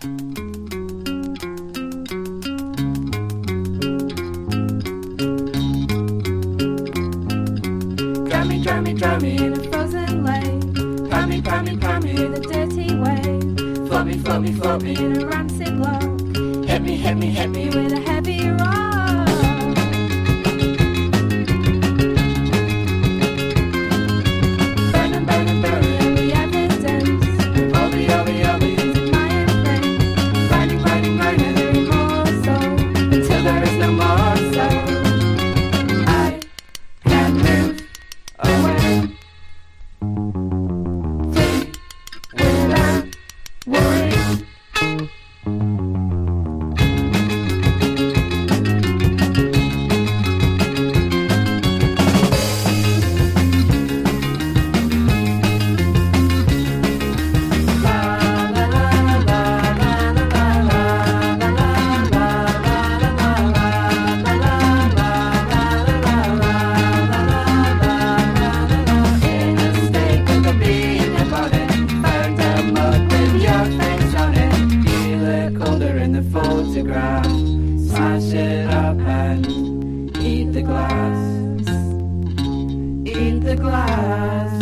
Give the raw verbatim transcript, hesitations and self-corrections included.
Drown me, drown me, drown me in a frozen lake. Pound me, pound me, pound me in a dirty way. Float me, float me, float me in a rancid lock. Hit me, hit me, hit me with a heavy rock. Burn and burn and burn every evidence. Obi, obi, obi, is my friend. Grinding, grinding, grinding every morsel until there is no more soul. I can't move away. Free without worry. Photograph, smash it up and eat the glass, eat the glass.